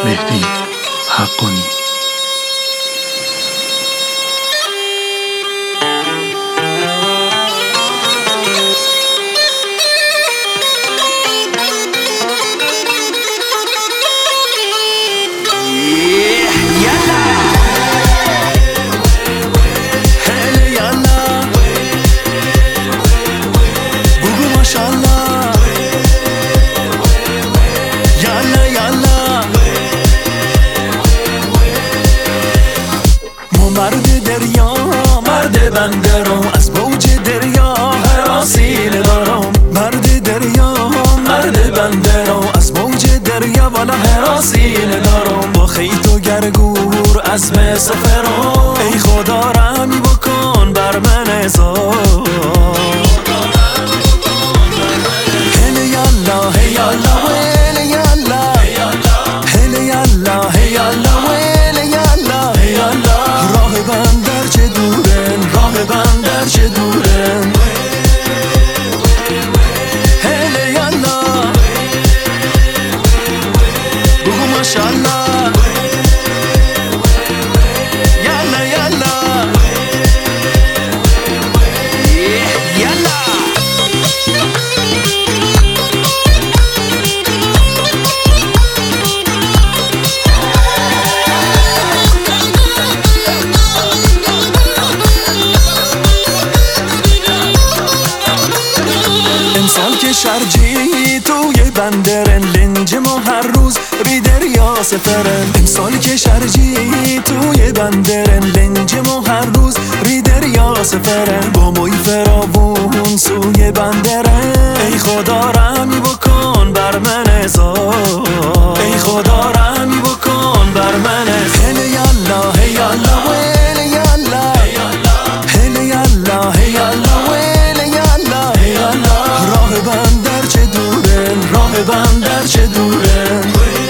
مهدی حقانی. مرد دریا مرد بنده رو از موج دریا حراسیل دارم. مرد دریا مرد بنده رو از موج دریا والا حراسیل دارم. با خیط و گرگور عزم سفرم ای خدا رحم بکن بر من حساب. هله یالا هی یالا ویل یالا هله یالا هی یالا ویل یالا هی یالا. راه بندر چه دورن راه بندر چه دورن هله یالا بگو ماشالله یالا یالا یالا. امسال که شرجی توی بندرن لنج ما هر روز ری دریا سفرن. امسال که شرجی توی بندرن لنج ما هر روز ری دریا سفرن. با موی فراوون سوی بندرن ای خدا رحمی بکن بر من حساب. ای خدا رحمی بکن بر من حساب. هله یالا هی یالا ویل یالا هله یالا هی یالا ویل یالا هی یالا. راه بندر چه دورن راه بندر چه دورن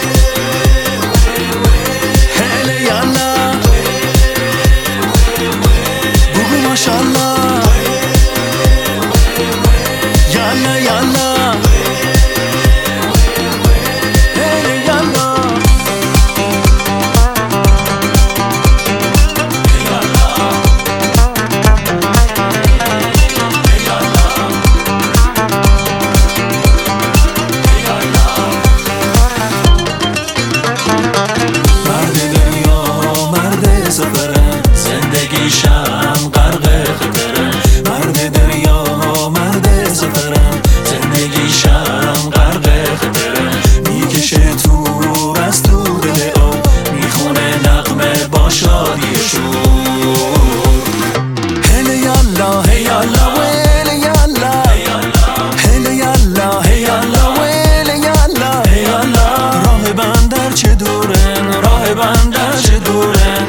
هله یالا بگو ماشالله یالا یالا هله یالا. زندگیشم غرق خطره. مرد دریا مرد سفرم زندگیشم غرق خطره. میکشه تو از تو دل آب میخونه نغمه با شادی شور. هله یالا هی یالا ویل یالا هله یالا هی یالا ویل یالا هی یالا. راه بندر چه دورن راه بندر چه دورن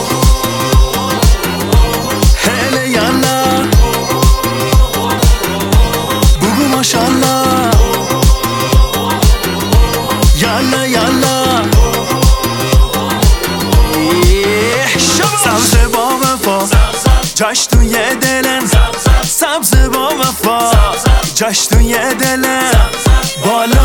هله یالا بگو ماشالله یالا یالا. سبز با وفا جاش توی دلم سبز با وفا جاش توی دلم بالا